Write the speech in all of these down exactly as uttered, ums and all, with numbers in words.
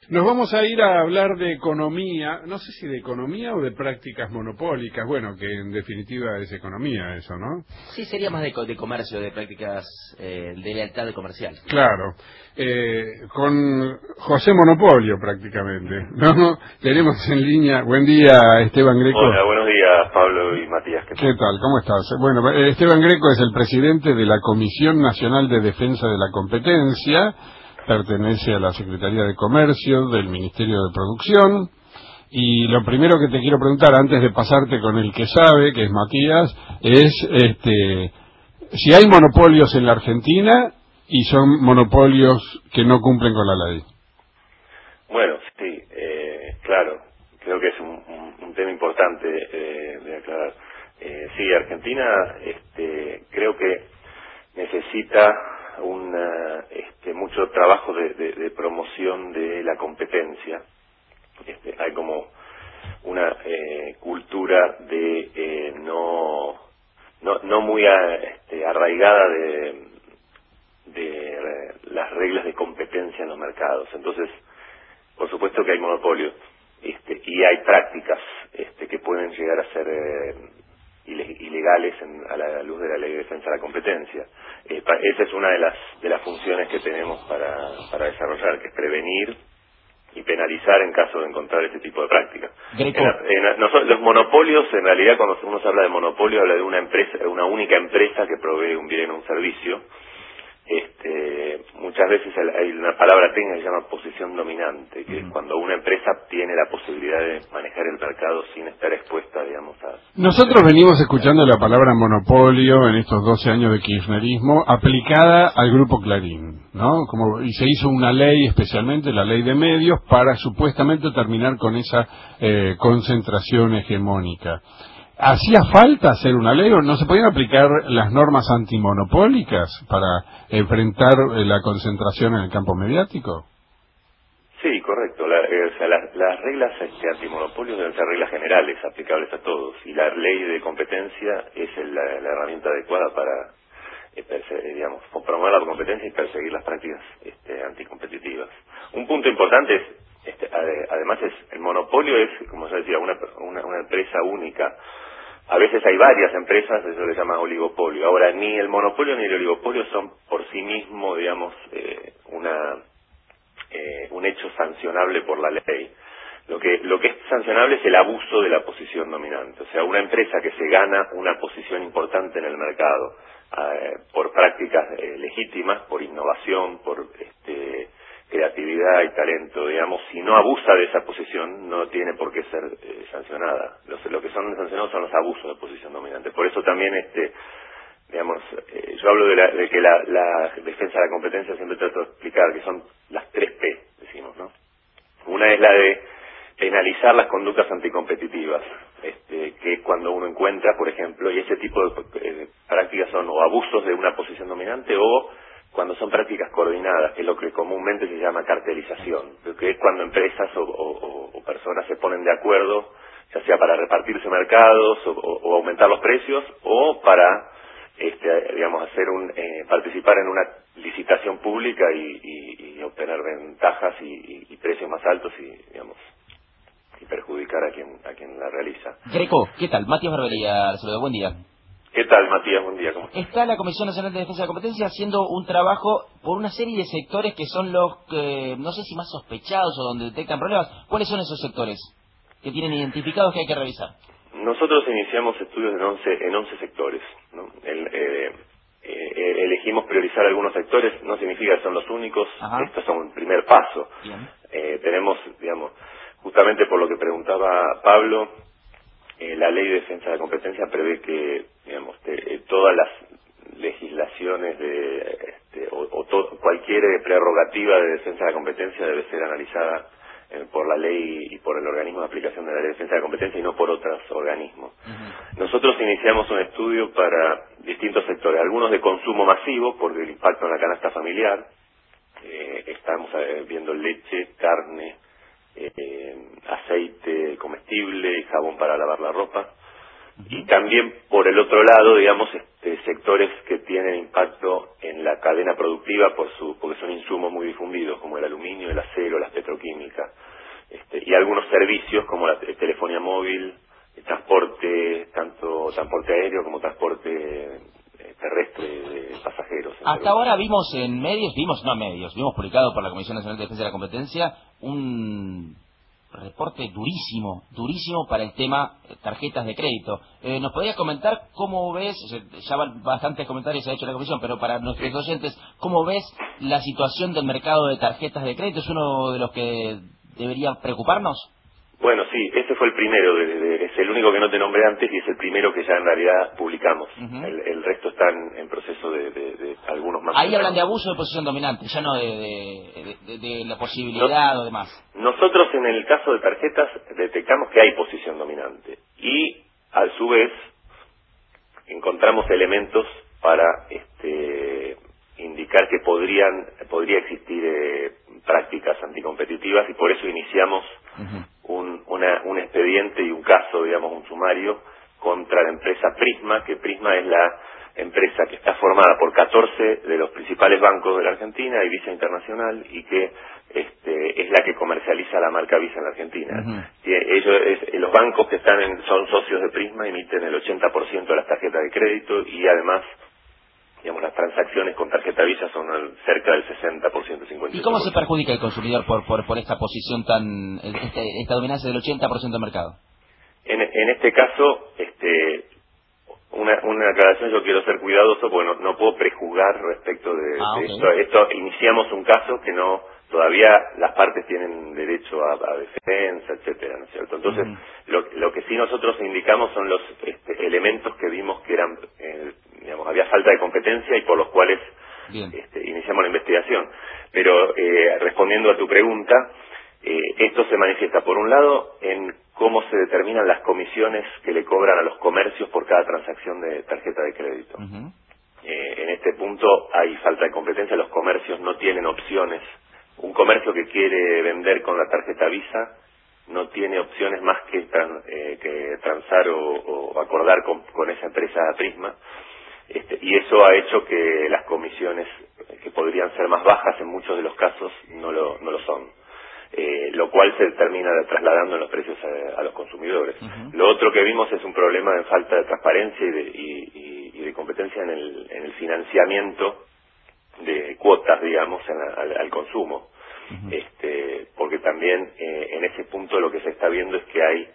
Nos vamos a ir a hablar de economía, no sé si de economía o de prácticas monopólicas, bueno, que en definitiva es economía eso, ¿no? Sí, sería más de, co de comercio, de prácticas eh, de lealtad comercial. Claro, eh, con José Monopolio prácticamente, ¿no? Tenemos en línea, buen día Esteban Greco. Hola, buenos días Pablo y Matías. ¿Qué tal? ¿Qué tal? ¿Cómo estás? Bueno, Esteban Greco es el presidente de la Comisión Nacional de Defensa de la Competencia, pertenece a la Secretaría de Comercio del Ministerio de Producción, y lo primero que te quiero preguntar antes de pasarte con el que sabe, que es Matías, es este si hay monopolios en la Argentina y son monopolios que no cumplen con la ley. Bueno, sí, eh, claro, creo que es un, un, un tema importante eh, de aclarar. Eh, sí, Argentina este, creo que necesita una, este, mucho trabajo de, de, de promoción de la competencia. Este, hay como una eh, cultura de eh, no, no no muy a, este, arraigada de, de eh, las reglas de competencia en los mercados. Entonces, por supuesto que hay monopolios este, y hay prácticas este, que pueden llegar a ser eh, ilegales en, a la luz de la Ley de Defensa de la Competencia. Eh, pa, esa es una de las de las funciones que tenemos para, para desarrollar, que es prevenir y penalizar en caso de encontrar ese tipo de prácticas. En la, en la, no, los monopolios, en realidad, cuando uno se habla de monopolio, habla de una empresa, de una única empresa que provee un bien o un servicio. Este, muchas veces hay una palabra técnica que se llama posición dominante, que es cuando una empresa tiene la posibilidad de manejar el mercado sin estar expuesta, digamos, a... Nosotros venimos escuchando la palabra monopolio en estos doce años de kirchnerismo aplicada al Grupo Clarín, ¿no? Como, y se hizo una ley, especialmente la ley de medios, para supuestamente terminar con esa eh, concentración hegemónica. ¿Hacía falta hacer una ley o no se podían aplicar las normas antimonopólicas para enfrentar la concentración en el campo mediático? Sí, correcto. La, eh, o sea, las, las reglas este, antimonopolios deben ser reglas generales, aplicables a todos, y la ley de competencia es el, la, la herramienta adecuada para, eh, perse- digamos, promover la competencia y perseguir las prácticas este, anticompetitivas. Un punto importante es, este, ade- además, es el monopolio es, como yo decía, una, una, una empresa única. A veces hay varias empresas, eso se llama oligopolio. Ahora, ni el monopolio ni el oligopolio son por sí mismos, digamos, eh, una eh, un hecho sancionable por la ley. Lo que lo que es sancionable es el abuso de la posición dominante. O sea, una empresa que se gana una posición importante en el mercado eh, por prácticas eh, legítimas, por innovación, por este, creatividad y talento, digamos, si no abusa de esa posición, no tiene por qué ser eh, sancionada. Los, lo que son sancionados son los abusos de posición dominante. Por eso también, este, digamos, eh, yo hablo de, la, de que la, la defensa de la competencia siempre trato de explicar que son las tres P, decimos, ¿no? Una es la de penalizar las conductas anticompetitivas, este, que es cuando uno encuentra, por ejemplo, y ese tipo de eh, prácticas son o abusos de una posición dominante o cuando son prácticas coordinadas, que es lo que comúnmente se llama cartelización, que es cuando empresas o, o, o personas se ponen de acuerdo, ya sea para repartirse mercados o, o, o aumentar los precios o para, este, digamos, hacer un eh, participar en una licitación pública y, y, y obtener ventajas y, y, y precios más altos y, digamos, y perjudicar a quien a quien la realiza. Greco, ¿qué tal? Matías Barbería, le saludo, buen día. ¿Qué tal, Matías? Buen día, ¿cómo estás? Está la Comisión Nacional de Defensa de la Competencia haciendo un trabajo por una serie de sectores que son los que, no sé si más sospechados o donde detectan problemas. ¿Cuáles son esos sectores que tienen identificados que hay que revisar? Nosotros iniciamos estudios en once, en once sectores, ¿no? El, eh, eh, elegimos priorizar algunos sectores, no significa que son los únicos. Ajá. Estos son un primer paso. Eh, tenemos, digamos, justamente por lo que preguntaba Pablo, eh, la Ley de Defensa de la Competencia prevé que, digamos, te, eh, todas las legislaciones de, este, o, o to, cualquier prerrogativa de defensa de la competencia debe ser analizada eh, por la ley y por el organismo de aplicación de la Ley de Defensa de la Competencia y no por otros organismos. Uh-huh. Nosotros iniciamos un estudio para distintos sectores, algunos de consumo masivo por el impacto en la canasta familiar. Eh, estamos eh, viendo leche, carne, eh, aceite comestible y jabón para lavar la ropa. Uh-huh. Y también por el otro lado, digamos, este, sectores que tienen impacto en la cadena productiva por su, porque son insumos muy difundidos como el aluminio, el acero, las petroquímicas, este, y algunos servicios como la telefonía móvil, el transporte, tanto transporte aéreo como transporte eh, terrestre de pasajeros. Hasta ahora vimos en medios, vimos, no medios, vimos publicado por la Comisión Nacional de Defensa de la Competencia un reporte durísimo, durísimo para el tema tarjetas de crédito. Eh, ¿Nos podría comentar cómo ves, ya bastantes comentarios se ha hecho en la Comisión, pero para nuestros oyentes, cómo ves la situación del mercado de tarjetas de crédito? ¿Es uno de los que debería preocuparnos? Bueno, sí, ese fue el primero, de, de, es el único que no te nombré antes y es el primero que ya en realidad publicamos. Uh-huh. el, el resto está en, en proceso de, de, de algunos más. Ahí hablan de abuso de posición dominante, ya no de, de, de, de la posibilidad no, o demás. Nosotros en el caso de tarjetas detectamos que hay posición dominante y a su vez encontramos elementos para este, indicar que podrían podría existir eh, prácticas anticompetitivas y por eso iniciamos uh-huh. un, una, un expediente y un caso, digamos, un sumario contra la empresa Prisma, que Prisma es la empresa que está formada por catorce de los principales bancos de la Argentina y Visa Internacional y que este, es la que comercializa la marca Visa en la Argentina. Uh-huh. Y ellos, es, los bancos que están en, son socios de Prisma, emiten el ochenta por ciento de las tarjetas de crédito y además, digamos, las transacciones con tarjeta Visa son cerca del sesenta por ciento, cincuenta por ciento. ¿Y cómo se perjudica el consumidor por por, por esta posición tan, esta, esta dominancia del ochenta por ciento del mercado? En, en este caso, este, una, una aclaración, yo quiero ser cuidadoso porque no, no puedo prejuzgar respecto de, ah, de okay. esto. Esto iniciamos un caso que no, todavía las partes tienen derecho a, a defensa, etcétera, ¿no es cierto? Entonces, uh-huh. lo, lo que sí nosotros indicamos son los este, elementos que vimos que eran, eh, digamos, había falta de competencia y por los cuales este, iniciamos la investigación. Pero eh, respondiendo a tu pregunta, eh, esto se manifiesta por un lado en cómo se determinan las comisiones que le cobran a los comercios por cada transacción de tarjeta de crédito. Uh-huh. Eh, en este punto hay falta de competencia, los comercios no tienen opciones. Un comercio que quiere vender con la tarjeta Visa no tiene opciones más que, tran, eh, que transar o, o acordar con, con esa empresa Prisma. Este, y eso ha hecho que las comisiones que podrían ser más bajas en muchos de los casos no lo, no lo son. Eh, lo cual se termina trasladando en los precios a, a los consumidores. Uh-huh. Lo otro que vimos es un problema de falta de transparencia y de, y, y, y de competencia en el, en el financiamiento de cuotas, digamos, en la, al, al consumo. Uh-huh. Este, porque también eh, en ese punto lo que se está viendo es que hay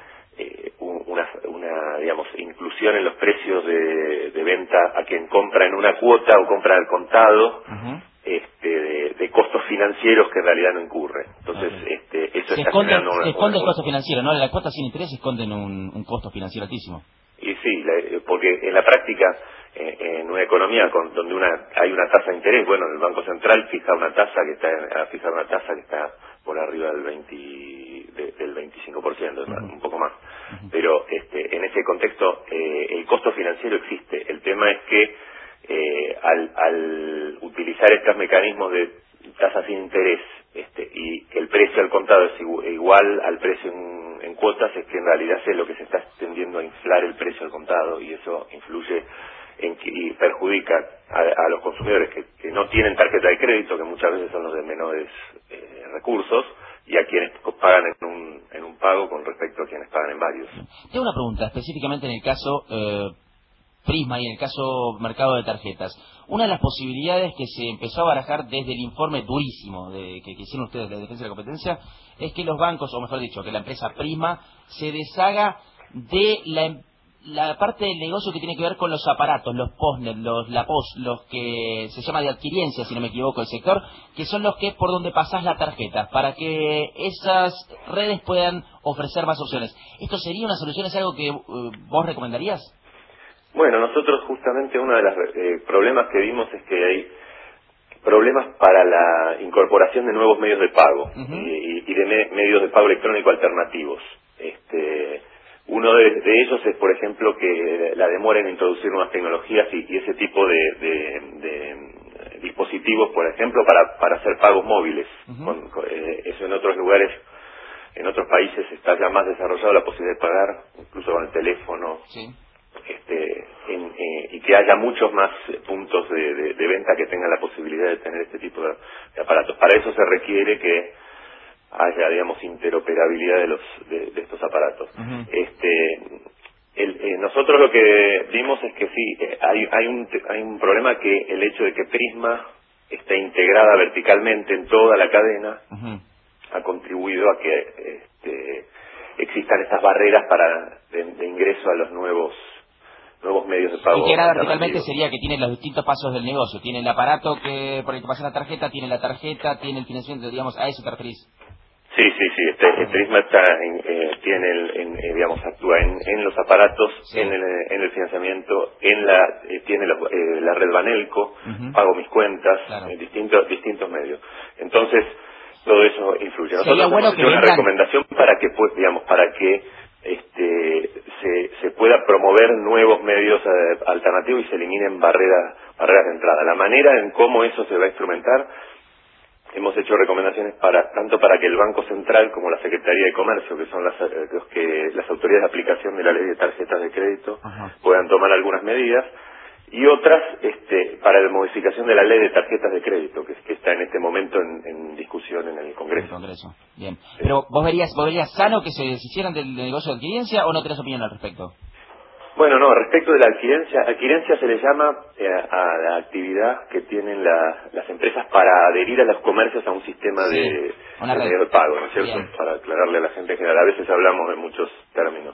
eh, un, una, una, digamos, inclusión en los precios de, de venta a quien compra en una cuota o compra al contado. Uh-huh. Este, de, de costos financieros que en realidad no incurre. Entonces, okay. este, eso se está esconde, generando una... Se esconde una, el costo financiero, ¿no? La cuota sin interés esconden un, un costo financiero altísimo. Y sí, la, porque en la práctica, eh, en una economía con, donde una hay una tasa de interés, bueno, el Banco Central fija una tasa que está a fijar una tasa que está por arriba del veinte, de, del veinticinco por ciento, uh-huh. un poco más. Uh-huh. Pero este, en ese contexto, eh, el costo financiero existe. El tema es que Eh, al, al utilizar estos mecanismos de tasas sin interés este, y que el precio al contado es igual al precio en, en cuotas, es que en realidad es lo que se está tendiendo a inflar el precio al contado y eso influye en que, y perjudica a, a los consumidores que, que no tienen tarjeta de crédito, que muchas veces son los de menores eh, recursos, y a quienes pagan en un, en un pago con respecto a quienes pagan en varios. Tengo una pregunta, específicamente en el caso eh, Prisma y en el caso mercado de tarjetas. Una de las posibilidades que se empezó a barajar desde el informe durísimo de, que, que hicieron ustedes de la Defensa de la Competencia es que los bancos, o mejor dicho, que la empresa Prisma se deshaga de la, la parte del negocio que tiene que ver con los aparatos, los postnet, los la post, los que se llama de adquiriencia, si no me equivoco, el sector, que son los que por donde pasás la tarjeta, para que esas redes puedan ofrecer más opciones. ¿Esto sería una solución? ¿Es algo que uh, vos recomendarías? Bueno, nosotros justamente uno de los eh, problemas que vimos es que hay problemas para la incorporación de nuevos medios de pago uh-huh. y, y de me, medios de pago electrónico alternativos. Este, uno de, de ellos es, por ejemplo, que la demora en introducir nuevas tecnologías y, y ese tipo de, de, de dispositivos, por ejemplo, para, para hacer pagos móviles. Uh-huh. Con, con, eh, eso en otros lugares, en otros países está ya más desarrollado la posibilidad de pagar, incluso con el teléfono. Sí. Este, en, eh, y que que haya muchos más puntos de, de, de venta que tengan la posibilidad de tener este tipo de, de aparatos. Para eso se requiere que haya, digamos, interoperabilidad de los de, de estos aparatos. Uh-huh. Este, el, eh, nosotros lo que vimos es que sí, eh, hay, hay, un, hay un problema, que el hecho de que Prisma esté integrada verticalmente en toda la cadena uh-huh. ha contribuido a que este, existan estas barreras para de, de ingreso a los nuevos nuevos medios de pago. Integrada verticalmente sería que tiene los distintos pasos del negocio. Tiene el aparato que por el que pasa la tarjeta, tiene la tarjeta, tiene el financiamiento, digamos, a eso te referís. Sí, sí, sí. Este, el Prisma está en, eh, tiene, el, en, eh, digamos, actúa en, en los aparatos, sí. en, el, en el financiamiento, en la eh, tiene los, eh, la red Banelco, uh-huh. pago mis cuentas, claro. en distintos distintos medios. Entonces todo eso influye. Nosotros Sería bueno hemos que hecho una vengan... recomendación para que, pues, digamos, para que este se, se pueda promover nuevos medios eh, alternativos y se eliminen barreras barreras de entrada. La manera en cómo eso se va a instrumentar, hemos hecho recomendaciones para tanto para que el Banco Central como la Secretaría de Comercio, que son las los que las autoridades de aplicación de la ley de tarjetas de crédito, Ajá. puedan tomar algunas medidas, y otras este, para la modificación de la ley de tarjetas de crédito, que, que está en este momento en, en discusión en el Congreso. El Congreso. Bien. Sí. Pero vos verías, vos verías sano que se deshicieran del, del negocio de adquirencia, o no tenés opinión al respecto. Bueno, no, respecto de la adquirencia, adquirencia se le llama eh, a la actividad que tienen la, las empresas para adherir a los comercios a un sistema sí, de, de medio de pago, ¿no es cierto? Bien. Para aclararle a la gente en general, a veces hablamos de muchos términos.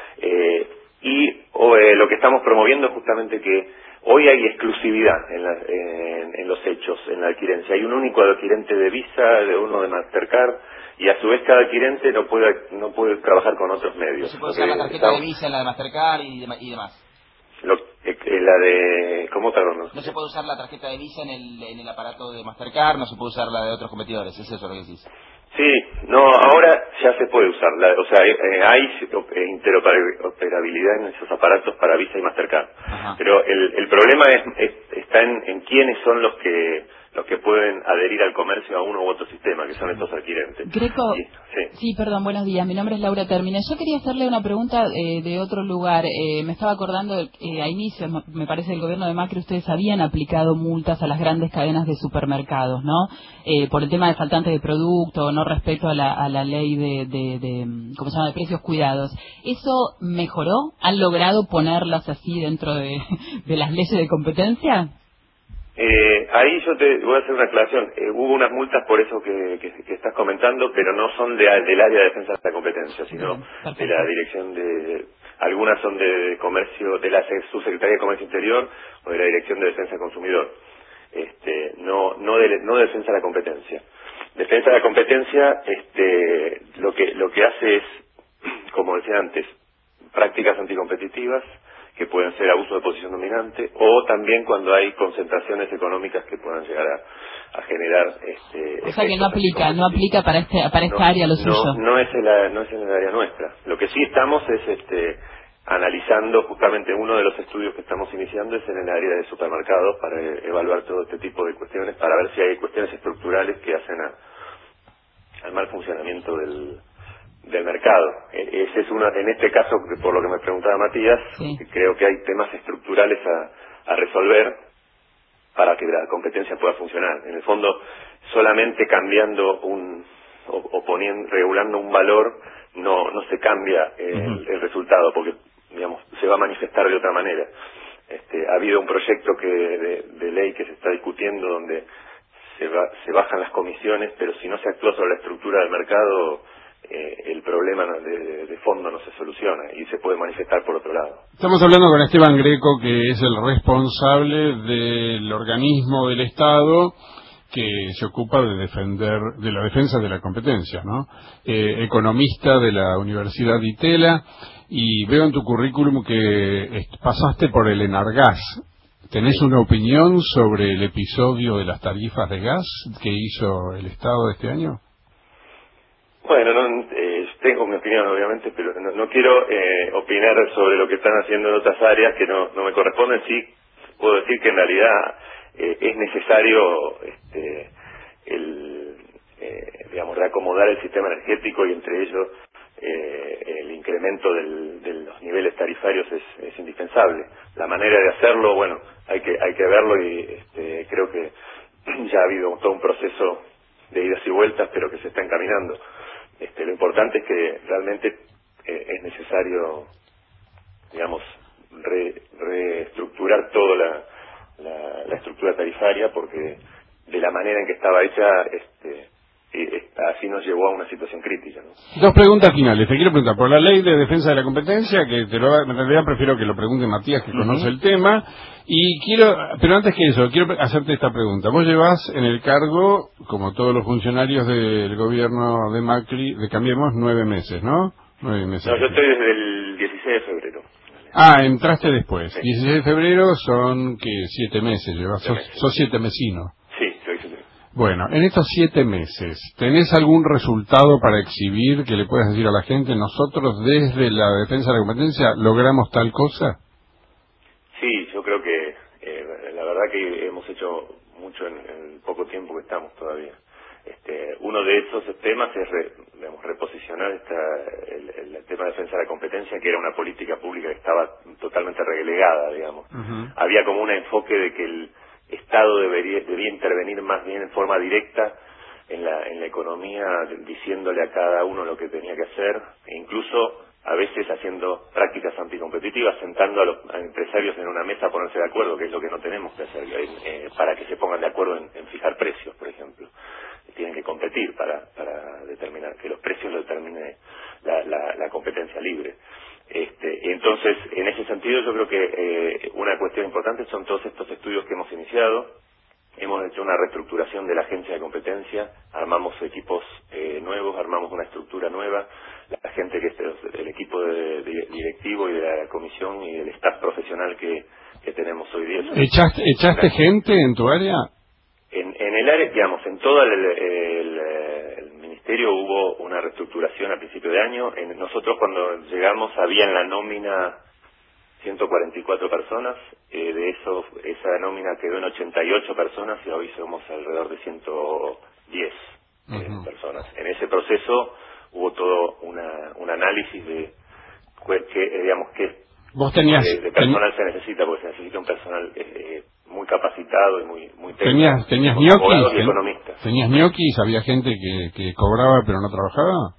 Eh, y o, eh, lo que estamos promoviendo es justamente que hoy hay exclusividad en, la, en, en los hechos, en la adquirencia. Hay un único adquirente de Visa, de uno de Mastercard, y a su vez cada adquirente no puede no puede trabajar con otros medios. No se puede usar la tarjeta estamos... de Visa en la de Mastercard y, de, y demás. Lo, eh, la de... ¿Cómo, perdón? No se puede usar la tarjeta de Visa en el, en el aparato de Mastercard, no se puede usar la de otros competidores, ¿es eso lo que decís? Sí, no, ahora ya se puede usar. La, o sea, eh, hay interoperabilidad en esos aparatos para Visa y Mastercard. Ajá. Pero el, el problema es, es, está en, en quiénes son los que los que pueden adherir al comercio a uno u otro sistema, que son estos adquirentes. Greco, y, sí. sí, perdón, buenos días. Mi nombre es Laura Termine. Yo quería hacerle una pregunta eh, de otro lugar. Eh, me estaba acordando, eh, a inicios, me parece, del gobierno de Macri, ustedes habían aplicado multas a las grandes cadenas de supermercados, ¿no? Eh, por el tema de faltantes de producto, no respecto a la, a la ley de, de, de, ¿cómo se llama?, de precios cuidados. ¿Eso mejoró? ¿Han logrado ponerlas así dentro de, de las leyes de competencia? Eh, ahí yo te voy a hacer una aclaración. Eh, hubo unas multas por eso que, que, que estás comentando, pero no son de, del área de defensa de la competencia, sino Bien, de la dirección de... Algunas son de comercio, de la subsecretaría de Comercio Interior o de la dirección de defensa del consumidor. Este, no, no de, no de defensa de la competencia. Defensa de la competencia, este, lo que, lo que hace es, como decía antes, prácticas anticompetitivas, que pueden ser abuso de posición dominante, o también cuando hay concentraciones económicas que puedan llegar a, a generar este o sea que no aplica no aplica para este para esta no, área lo no, suyo no es en la, no es en el área nuestra. Lo que sí estamos es este analizando, justamente uno de los estudios que estamos iniciando es en el área de supermercados, para evaluar todo este tipo de cuestiones, para ver si hay cuestiones estructurales que hacen a, al mal funcionamiento del del mercado. Ese es una, en este caso, por lo que me preguntaba Matías, sí. creo que hay temas estructurales a, a resolver para que la competencia pueda funcionar. En el fondo, solamente cambiando un o, o poniendo, regulando un valor, no no se cambia el, uh-huh. el resultado, porque digamos se va a manifestar de otra manera. Este, ha habido un proyecto que de, de ley que se está discutiendo donde se va, se bajan las comisiones, pero si no se actúa sobre la estructura del mercado, Eh, el problema de, de fondo no se soluciona y se puede manifestar por otro lado. Estamos hablando con Esteban Greco, que es el responsable del organismo del Estado que se ocupa de defender, de la defensa de la competencia, ¿no? Eh, economista de la Universidad de Itela, y veo en tu currículum que pasaste por el Enargas. ¿Tenés una opinión sobre el episodio de las tarifas de gas que hizo el Estado este año? Bueno, no, eh, tengo mi opinión obviamente, pero no, no quiero eh, opinar sobre lo que están haciendo en otras áreas que no, no me corresponden. Sí puedo decir que en realidad eh, es necesario este, el, eh, digamos, reacomodar el sistema energético, y entre ellos eh, el incremento del, de los niveles tarifarios es, es indispensable. La manera de hacerlo, bueno, hay que hay que verlo y este, creo que ya ha habido todo un proceso de idas y vueltas, pero que se está encaminando. Este, lo importante es que realmente eh, es necesario, digamos, re, reestructurar toda la, la, la estructura tarifaria, porque de la manera en que estaba hecha, este, eh, así nos llevó a una situación crítica, ¿no? Dos preguntas finales. Te quiero preguntar por la ley de defensa de la competencia, que te lo, en realidad prefiero que lo pregunte Matías, que uh-huh. conoce el tema. Y quiero, pero antes que eso, quiero hacerte esta pregunta. Vos llevas en el cargo, como todos los funcionarios del gobierno de Macri, de Cambiemos, nueve meses, ¿no? Nueve meses. No, yo estoy desde el dieciséis de febrero. Ah, entraste después. Sí. dieciséis de febrero son, que Siete meses llevas. Sos, meses. sos siete mesino. Sí, soy siete meses. Bueno, en estos siete meses, ¿tenés algún resultado para exhibir que le puedas decir a la gente, nosotros desde la defensa de la competencia logramos tal cosa? Sí, yo creo que eh, la verdad que hemos hecho mucho en, en el poco tiempo que estamos todavía. Este, uno de esos temas es re, digamos, reposicionar esta, el, el, el tema de defensa de la competencia, que era una política pública que estaba totalmente relegada, digamos. Uh-huh. Había como un enfoque de que el Estado debería, debía intervenir más bien en forma directa en la, en la economía, diciéndole a cada uno lo que tenía que hacer, e incluso a veces haciendo prácticas anticompetitivas, sentando a los a empresarios en una mesa a ponerse de acuerdo, que es lo que no tenemos que hacer, eh, para que se pongan de acuerdo en, en fijar precios, por ejemplo. Tienen que competir para, para determinar, que los precios lo determine la, la, la competencia libre. Este, entonces, en ese sentido, yo creo que eh, una cuestión importante son todos estos estudios que hemos iniciado. Hemos hecho una reestructuración de la agencia de competencia, armamos equipos eh, nuevos, armamos una estructura nueva. La gente que es el equipo de, de directivo y de la comisión y del staff profesional que, que tenemos hoy día. ¿Echaste, echaste gente en tu área? En, en el área, digamos, en todo el, el, el ministerio hubo una reestructuración a principio de año. En, nosotros cuando llegamos había en la nómina ciento cuarenta y cuatro personas, eh, de eso esa nómina quedó en ochenta y ocho personas y hoy somos alrededor de ciento diez eh, uh-huh. personas. En ese proceso hubo todo una, un análisis de que, digamos, qué ¿Vos tenías, de, de personal ten... se necesita, porque se necesita un personal eh, muy capacitado y muy muy técnico. ¿Tenías, tenías ñoquis? Y economistas. ¿Tenías ñoquis? ¿Había gente que, que cobraba pero no trabajaba?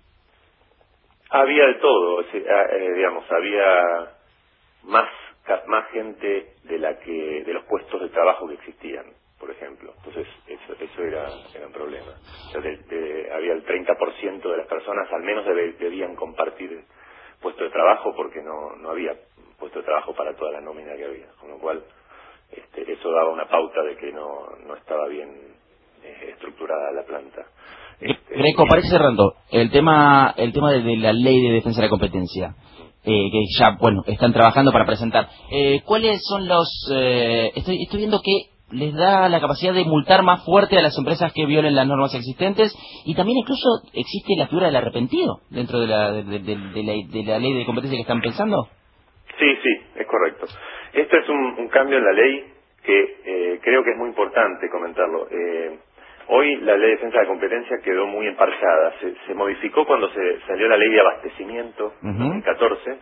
Había de todo, eh, digamos, había más más gente de la que de los puestos de trabajo que existían, por ejemplo. Entonces eso eso era era un problema. O sea, de, de, había el treinta por ciento de las personas al menos debe, debían compartir puesto de trabajo, porque no no había puesto de trabajo para toda la nómina que había, con lo cual este, eso daba una pauta de que no no estaba bien eh, estructurada la planta. Este, Greco, para ir cerrando, el tema el tema de, de la ley de defensa de la competencia, eh, que ya, bueno, están trabajando para presentar. Eh, ¿Cuáles son los...? Eh, estoy, estoy viendo que les da la capacidad de multar más fuerte a las empresas que violen las normas existentes, y también incluso existe la figura del arrepentido dentro de la, de, de, de, de la, de la ley de competencia que están pensando. Sí, sí, es correcto. Esto es un, un cambio en la ley que eh, creo que es muy importante comentarlo. Eh, hoy la ley de defensa de la competencia quedó muy emparchada. Se, se modificó cuando se salió la ley de abastecimiento en uh-huh. dos mil catorce,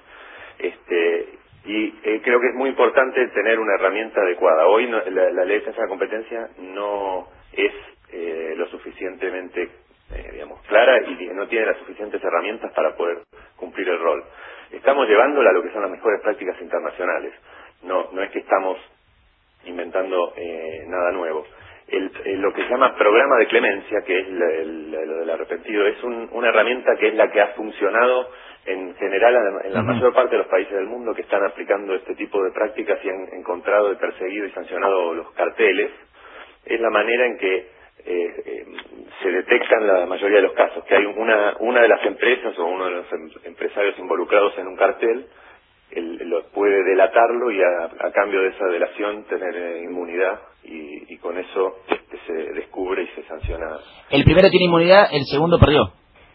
este, y eh, creo que es muy importante tener una herramienta adecuada. Hoy no, la, la ley de defensa de la competencia no es eh, lo suficientemente, eh, digamos, clara, y no tiene las suficientes herramientas para poder cumplir el rol. Estamos llevándola a lo que son las mejores prácticas internacionales. No, no es que estamos inventando eh, nada nuevo. El, el, lo que se llama programa de clemencia, que es la, el, lo del arrepentido, es un, una herramienta que es la que ha funcionado en general en la uh-huh. mayor parte de los países del mundo que están aplicando este tipo de prácticas y han encontrado y perseguido y sancionado los carteles. Es la manera en que eh, eh, se detectan la mayoría de los casos, que hay una una de las empresas o uno de los em, empresarios involucrados en un cartel, el, lo, puede delatarlo y a, a cambio de esa delación tener eh, inmunidad, y, y con eso este, se descubre y se sanciona. El primero tiene inmunidad, el segundo perdió.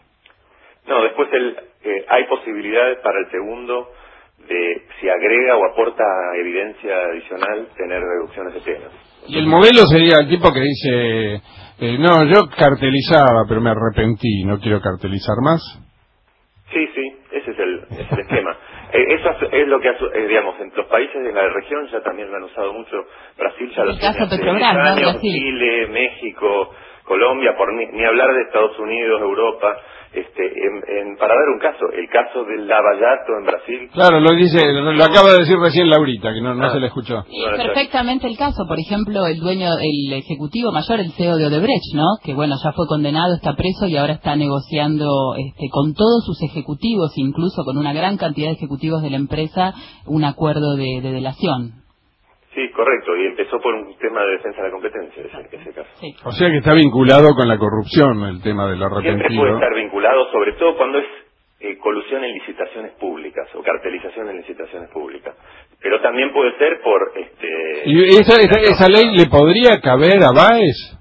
No, después el, eh, hay posibilidades para el segundo de, si agrega o aporta evidencia adicional, tener reducciones de penas. Y el modelo sería el tipo que dice, eh, no, yo cartelizaba, pero me arrepentí, no quiero cartelizar más. Sí, sí, ese es el, es el esquema. Eh, eso es lo que, eh, digamos, en los países de la región ya también lo han usado mucho. Brasil ya lo tiene hace diez años, Chile, México, Colombia, por ni, ni hablar de Estados Unidos, Europa. Este, en, en, para dar un caso, el caso del Lavallato en Brasil. Claro, lo dice, lo, lo acaba de decir recién Laurita, que no, no ah, se le escuchó. Y es perfectamente el caso, por ejemplo, el dueño, el ejecutivo mayor, el C E O de Odebrecht, ¿no? Que bueno, ya fue condenado, está preso y ahora está negociando este, con todos sus ejecutivos, incluso con una gran cantidad de ejecutivos de la empresa, un acuerdo de, de delación. Sí, correcto, y empezó por un tema de defensa de la competencia, ese, ese caso. Sí. O sea que está vinculado con la corrupción el tema del arrepentido. Siempre puede estar vinculado, sobre todo cuando es eh, colusión en licitaciones públicas o cartelización en licitaciones públicas. Pero también puede ser por... este. ¿Y esa, esa, esa ley le podría caber a Báez?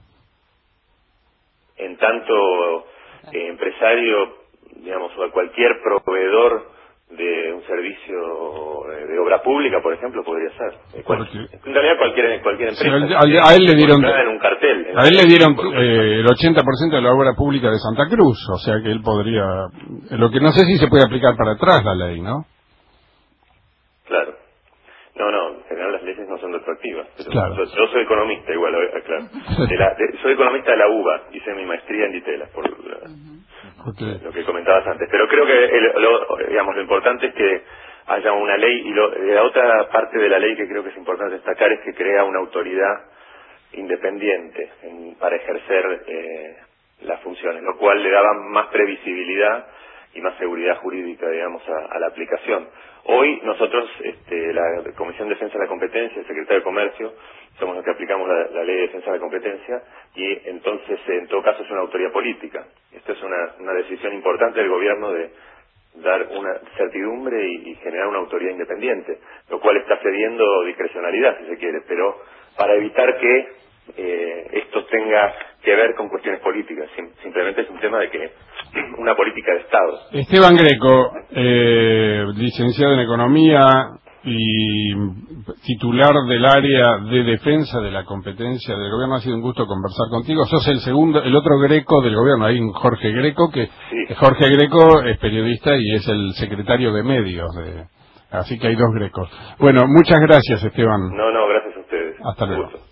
En tanto eh, empresario, digamos, o a cualquier proveedor de un servicio de obra pública, por ejemplo, podría ser. Cual, en realidad cualquier cualquier empresa. Sí, a, a, a él le dieron en un cartel. En a él le dieron eh, el ochenta por ciento de la obra pública de Santa Cruz, o sea que él podría. Lo que no sé si se puede aplicar para atrás la ley, ¿no? Claro. No, no, en general las leyes no son retroactivas. Pero claro. yo, yo soy economista igual, claro. De la, de, soy economista de la U B A, hice mi maestría en Ditela, por la, okay. lo que comentabas antes. Pero creo que el, lo, digamos, lo importante es que haya una ley, y lo, la otra parte de la ley que creo que es importante destacar es que crea una autoridad independiente en, para ejercer eh, las funciones, lo cual le daba más previsibilidad y más seguridad jurídica, digamos, a, a la aplicación. Hoy nosotros, este, la Comisión de Defensa de la Competencia, el Secretario de Comercio, somos los que aplicamos la, la Ley de Defensa de la Competencia, y entonces, en todo caso, es una autoridad política. Esto es una, una decisión importante del gobierno de dar una certidumbre y, y generar una autoridad independiente, lo cual está cediendo discrecionalidad, si se quiere, pero para evitar que eh, esto tenga que ver con cuestiones políticas. Sim- simplemente es un tema de que una política de Estado. Esteban Greco, eh, licenciado en Economía y titular del área de defensa de la competencia del gobierno, ha sido un gusto conversar contigo. Sos el segundo, el otro Greco del gobierno, hay un Jorge Greco, que sí. Jorge Greco es periodista y es el secretario de medios, de, así que hay dos Grecos. Bueno, muchas gracias, Esteban. No, no, gracias a ustedes. Hasta luego.